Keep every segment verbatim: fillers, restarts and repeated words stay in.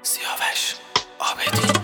سیاوش عابدی.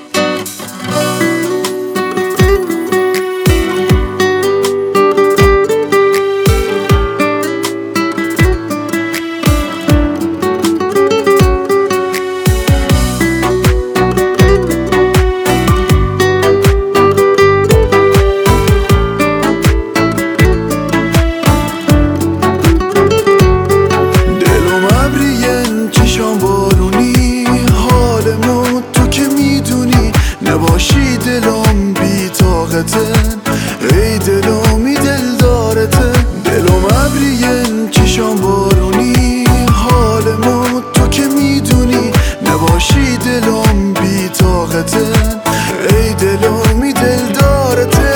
نباشی دلم بی طاقتن، ای دلمی دل دارته. دلم ابریه چشام بارونی، حال ما تو که میدونی. نباشی دلم بی طاقتن، ای دلمی دل دارته.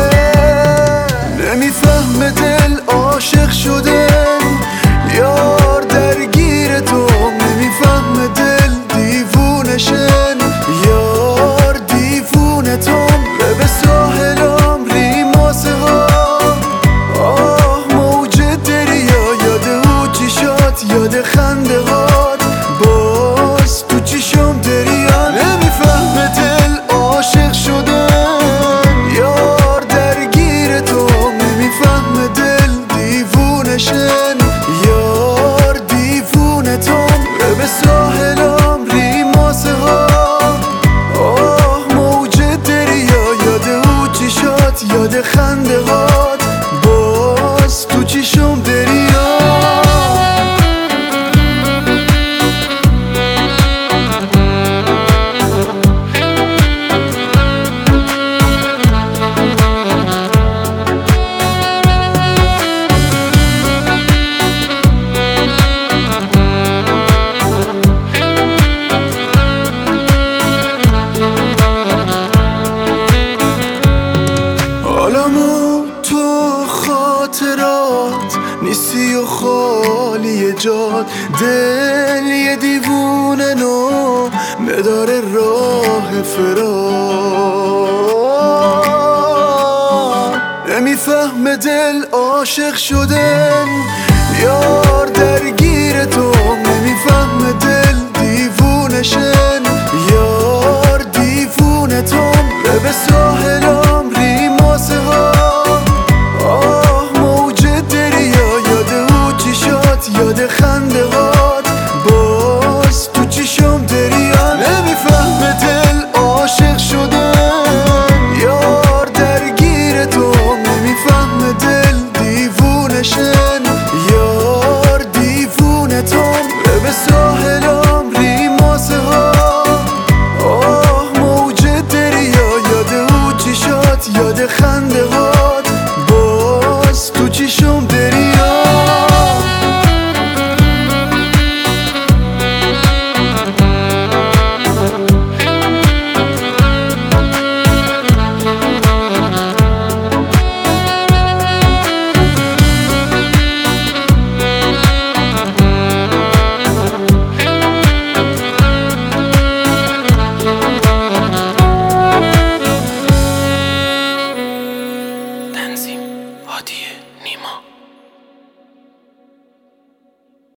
نمیفهم دل عاشق شدن، یار درگیر تو. نمیفهم دل دیوونشن، یار دیوونتم. به ساحلم ریماسه ها، آه موج دریا. یاد او چشات، یاد خنده هات، باز تو چشم دریا. نمیفهم دل عاشق شدن، یار درگیر تو. نمیفهم دل دیوونشن، یار دیوونتم. به ساحلم ریماسه ها، یاد خنده هات، باز تو چشم دریا. عالمو تو خاطرات نیستی و خالی جات. دل یه دیوونه نو نداره راه فرار. نمیفهم دل عاشق شدن، یا